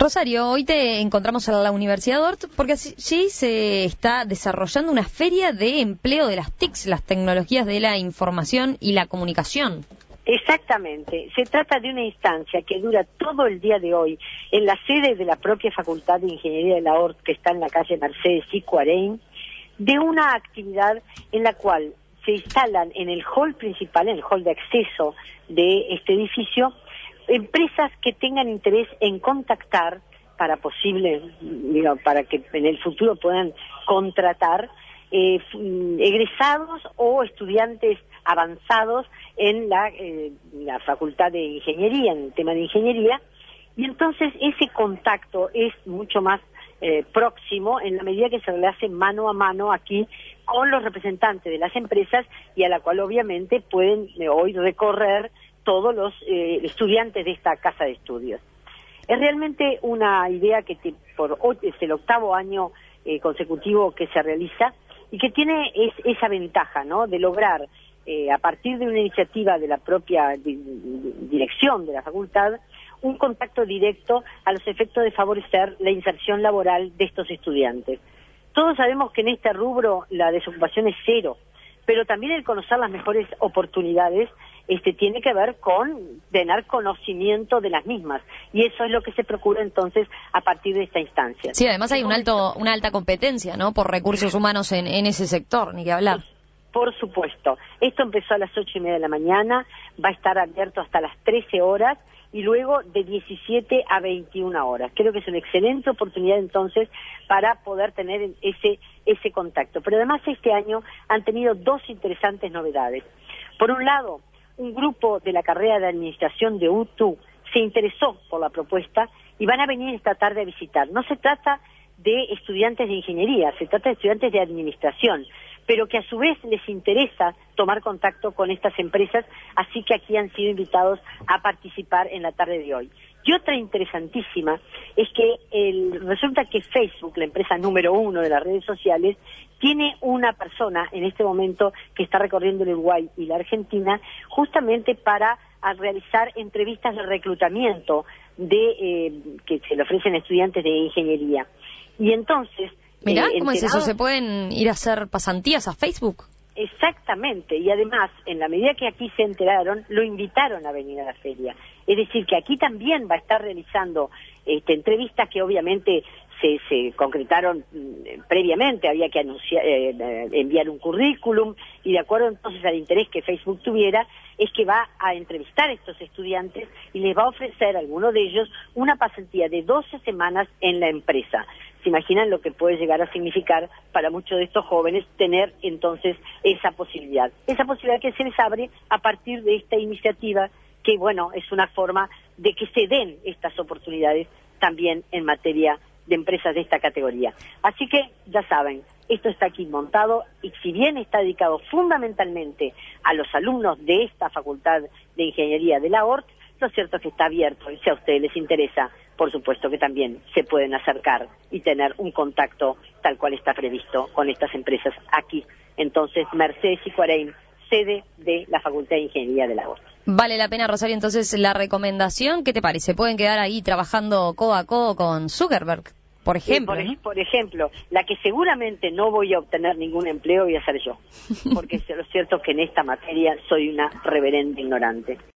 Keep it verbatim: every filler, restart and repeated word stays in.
Rosario, hoy te encontramos en la Universidad de Ort porque allí se está desarrollando una feria de empleo de las T I Cs, las tecnologías de la información y la comunicación. Exactamente. Se trata de una instancia que dura todo el día de hoy en la sede de la propia Facultad de Ingeniería de la Ort, que está en la calle Mercedes y Cuarén, de una actividad en la cual se instalan en el hall principal, en el hall de acceso de este edificio, empresas que tengan interés en contactar para posible, digo, para que en el futuro puedan contratar eh, egresados o estudiantes avanzados en la, eh, la Facultad de Ingeniería, en el tema de ingeniería, y entonces ese contacto es mucho más eh, próximo en la medida que se le hace mano a mano aquí con los representantes de las empresas y a la cual obviamente pueden eh, hoy recorrer todos los eh, estudiantes de esta casa de estudios. Es realmente una idea que te, por es el octavo año eh, consecutivo que se realiza y que tiene es, esa ventaja, ¿no?, de lograr eh, a partir de una iniciativa de la propia di, dirección de la facultad un contacto directo a los efectos de favorecer la inserción laboral de estos estudiantes. Todos sabemos que en este rubro la desocupación es cero, pero también el conocer las mejores oportunidades este tiene que ver con tener conocimiento de las mismas, y eso es lo que se procura entonces a partir de esta instancia. Sí, además hay un alto, una alta competencia, ¿no?, por recursos humanos en, en ese sector, ni que hablar. Por supuesto. Esto empezó a las ocho y media de la mañana, va a estar abierto hasta las trece horas, y luego de diecisiete a veintiuna horas. Creo que es una excelente oportunidad entonces para poder tener ese, ese contacto. Pero además este año han tenido dos interesantes novedades. Por un lado, un grupo de la carrera de administración de U T U se interesó por la propuesta y van a venir esta tarde a visitar. No se trata de estudiantes de ingeniería, se trata de estudiantes de administración, pero que a su vez les interesa tomar contacto con estas empresas, así que aquí han sido invitados a participar en la tarde de hoy. Y otra interesantísima es que el, resulta que Facebook, la empresa número uno de las redes sociales, tiene una persona en este momento que está recorriendo el Uruguay y la Argentina justamente para a realizar entrevistas de reclutamiento de eh, que se le ofrecen a estudiantes de ingeniería. Y entonces... Mirá, eh, ¿cómo es eso? ¿Se pueden ir a hacer pasantías a Facebook? Exactamente, y además, en la medida que aquí se enteraron, lo invitaron a venir a la feria. Es decir, que aquí también va a estar realizando este, entrevistas que obviamente se, se concretaron eh, previamente, había que anunciar, eh, enviar un currículum, y de acuerdo entonces al interés que Facebook tuviera, es que va a entrevistar a estos estudiantes y les va a ofrecer a alguno de ellos una pasantía de doce semanas en la empresa. ¿Se imaginan lo que puede llegar a significar para muchos de estos jóvenes tener entonces esa posibilidad? Esa posibilidad que se les abre a partir de esta iniciativa que, bueno, es una forma de que se den estas oportunidades también en materia de empresas de esta categoría. Así que, ya saben, esto está aquí montado y si bien está dedicado fundamentalmente a los alumnos de esta Facultad de Ingeniería de la Ort, lo cierto es que está abierto y si a ustedes les interesa, por supuesto que también se pueden acercar y tener un contacto tal cual está previsto con estas empresas aquí. Entonces, Mercedes y Cuarén, sede de la Facultad de Ingeniería de la Ort. Vale la pena, Rosario, entonces la recomendación, ¿qué te parece? ¿Pueden quedar ahí trabajando codo a codo con Zuckerberg, por ejemplo? Sí, por, ¿no? por ejemplo, la que seguramente no voy a obtener ningún empleo voy a ser yo, porque lo cierto es que en esta materia soy una reverenda ignorante.